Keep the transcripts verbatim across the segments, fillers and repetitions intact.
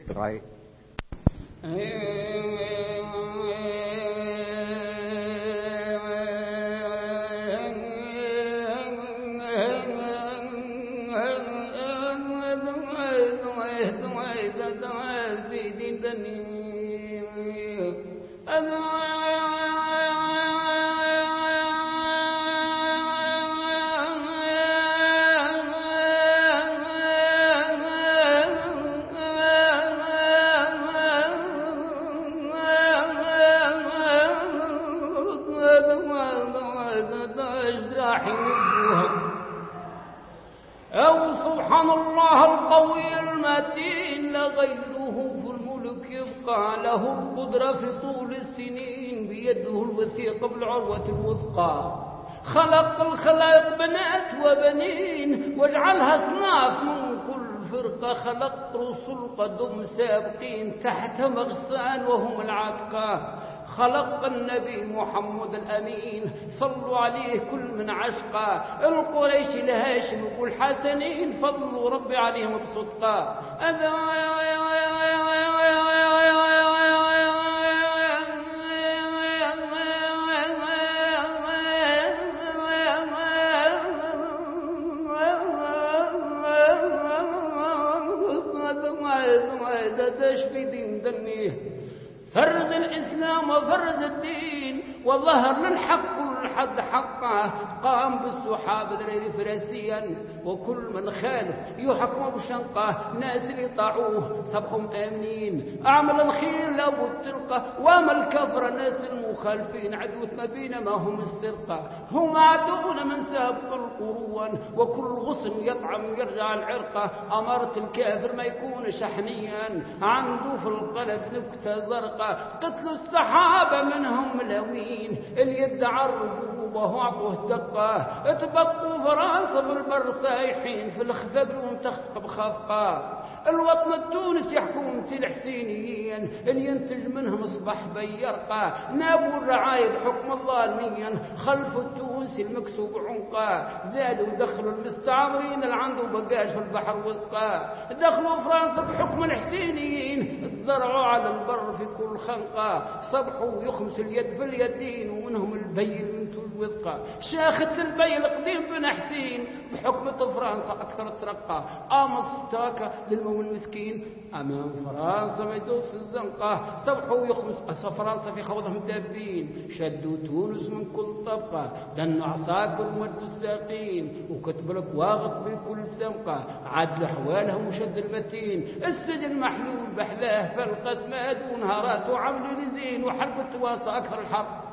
Right. أو سبحان الله القوي المتين لغيره في الملك يبقى له القدرة في طول السنين بيده الوثيقة بالعروة الوثقى خلق الخلائق بنات وبنين واجعلها اصناف من كل فرقة خلق رسل قدم سابقين تحت مغصان وهم العتقى خلق النبي محمد الأمين صلوا عليه كل من عشقا القريش الهاشم والحسنين فضلوا ربي عليهم بصدقا تشفي دين دنيه فرز الإسلام وفرز الدين وظهر للحق والحد حقه قام بالسحاب ذرير فرسيا وكل من خالف يحكم بشنقه ناس اللي طاعوه سبقهم آمنين أعمل الخير لابد تلقى وما الكفر ناس المخالفين عدوة نبينا ما هم السرقة هم عدونا من سابق القرون وكل غصن يطعم يرجع العرقة أمرت الكافر ما يكون شحنيا عنده في القلب نكتة زرقاء قتلوا السحابة منهم ملوين اللي يدعى الربوبة وعبوه دقة اتبقوا فرنسا بالبر سايحين في الخفق ومتخفق بخفقة الوطن التونس يحكم الحسينيين اللي ينتج منهم اصبح بيرقى نابوا الرعاية بحكم الظالمين خلفوا التونسي المكسوب عنقا زادوا دخلوا المستعمرين اللي عنده بقاش في البحر وسقا دخلوا فرنسا بحكم الحسينيين اتزرعوا على البر في كل خنقة صبحوا يخمسوا اليد في اليدين ومنهم البي بنت الوثقة شاخت البي القديم بن حسين بحكمة فرنسا أكثر ترقى أمس تاكا للمو المسكين أمام فرنسا ما يدوس الزنقة صبحوا يخمس أسا فرنسا في خوضهم دابين شدوا تونس من كل طبقة دنوا عساكر ومدوا الساقين وكتب لك واغط بكل سمقة عاد لحوالهم وشد المتين السجن محلول بحذاه فلقت ما دون هارات وعملوا لزين وحرب التواصى أكثر الحرب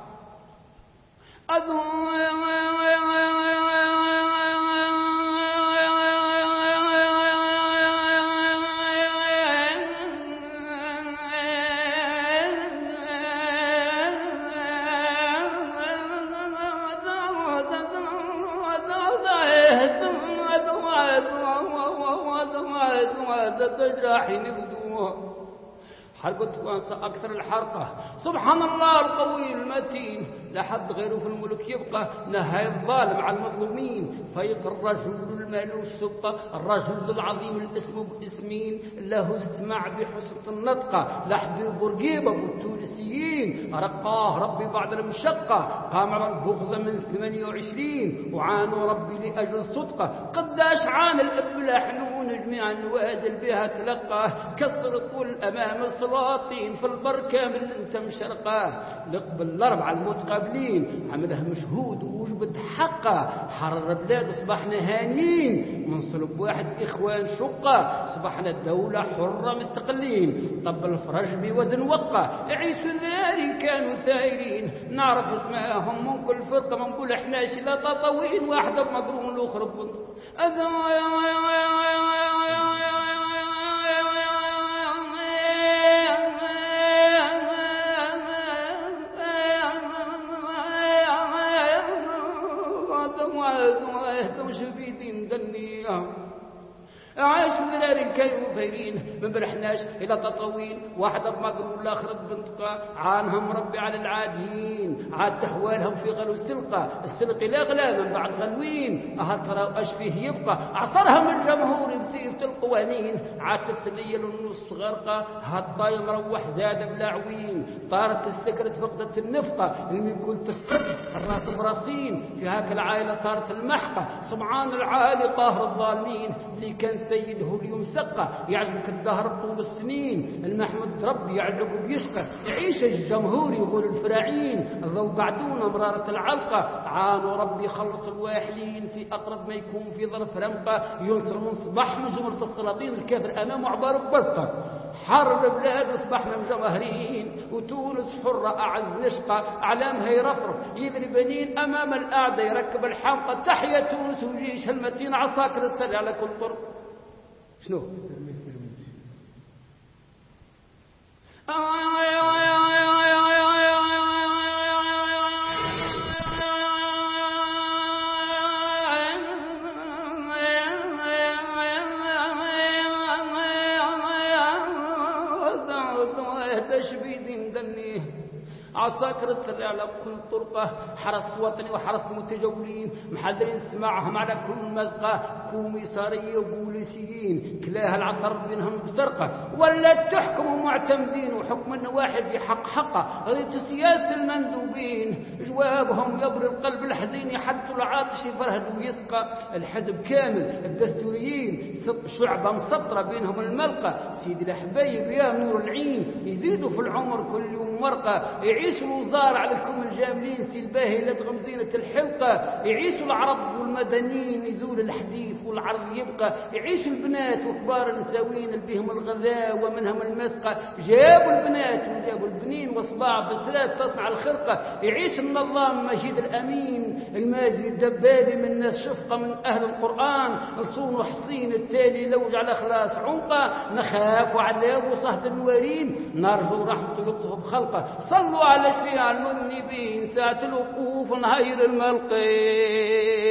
تجراحين بدوها حرقة فرنسا أكثر الحرقة سبحان الله القوي المتين لا حد غيره في الملك يبقى نهاية الظالم على المظلومين فيق الرجل المال والسبقة الرجل العظيم الاسم باسمين له اسمع بحسن النطقة لحد برقيبة بالتونسيين رقاه ربي بعد المشقة قام على البغضة من ثمانية وعشرين وعانوا ربي لأجل صدقة قداش عانى الأب حنون جميع النوادل بها تلقاه كسر طول أمام السلاطين في البر كامل انت مشرقاه لقبل الأربعة المتقابلين عملها مشهود ووجبت حقه حرر بلاد اصبحنا هانين من صلب واحد إخوان شقة اصبحنا الدولة حرة مستقلين طب الفرج بوزن وقة عيسوا ذاري كانوا ثائرين نعرف اسمائهم من كل فرقة ما نقول احنا شلا تطوين واحدة بمقرون الأخرى ببندق عاش ذلال الكي فايرين من برحناش إلى تطوين واحدة بمقر والآخر ببنطقة عنهم ربي على العاديين عاد تحوالهم في غلو السلقة السلق لا غلا من بعد غلوين أهل ترى أش فيه يبقى عصرهم الجمهور بسيف القوانين عاد تتليل النص غرقة هالطاي مروح زاد بلا عوين طارت السكرة فقدت النفقة اللي كنت تفقد الراس براسين في هاك العائلة طارت المحقة سمعان العالي قاهر الظالمين اللي كان سيده اليوم سقة يعجبك الدهر طول السنين المحمد ربي يعلق بيشقى يعيش الجمهور يقول الفراعين الضو بعدونا مرارة العلقة عانوا ربي خلص الواحلين في أقرب ما يكون في ظرف رمقة ينصر من صباح من جمرة السلاطين الكافر أمامه عبارة بسطة حر البلاد اصبحنا مجمهرين وتونس حرة أعز نشقة أعلامها يرفرف يذري بنين أمام الأعدى يركب الحمقى تحيا تونس وجيش المتين عساكر التلي على كل طرق شنو عساكر الثري على كل طرقة حرس وطني وحرس متجولين محذرين سماعهم على كل مزقة كوميسارية وبوليسيين كلاها العطر بينهم بسرقة ولا تحكموا معتمدين وحكم النواحي في حق حقه هذه سياسة المندوبين جوابهم يبرد القلب الحزين يحدثوا العاطش يفرهد ويسقى الحزب كامل الدستوريين شعبة مسطرة بينهم الملقى سيدي الحبايب يا نور العين يزيدوا في العمر كل يوم مرقة يعيش الوزارة على الكم الجاملين سي الباهي لدغم زينة الحلقة يعيش العرب والمدنيين يزول الحديث والعرض يبقى يعيش البنات وكبار النساوين اللي بهم الغذاء ومنهم المسقى جابوا البنات وجابوا البنين وصباع بسرات تصنع الخرقة يعيش النظام مجيد الأمين الماجد الدبابي من الناس شفقة من أهل القرآن الصون وحصين التالي لوج على خلاص عنقة نخاف وعذاب وصهد الورين نرجو رحمة لطفه بخلقه صلوا على شفيع المذنبين ساعة الوقوف نهير الملقين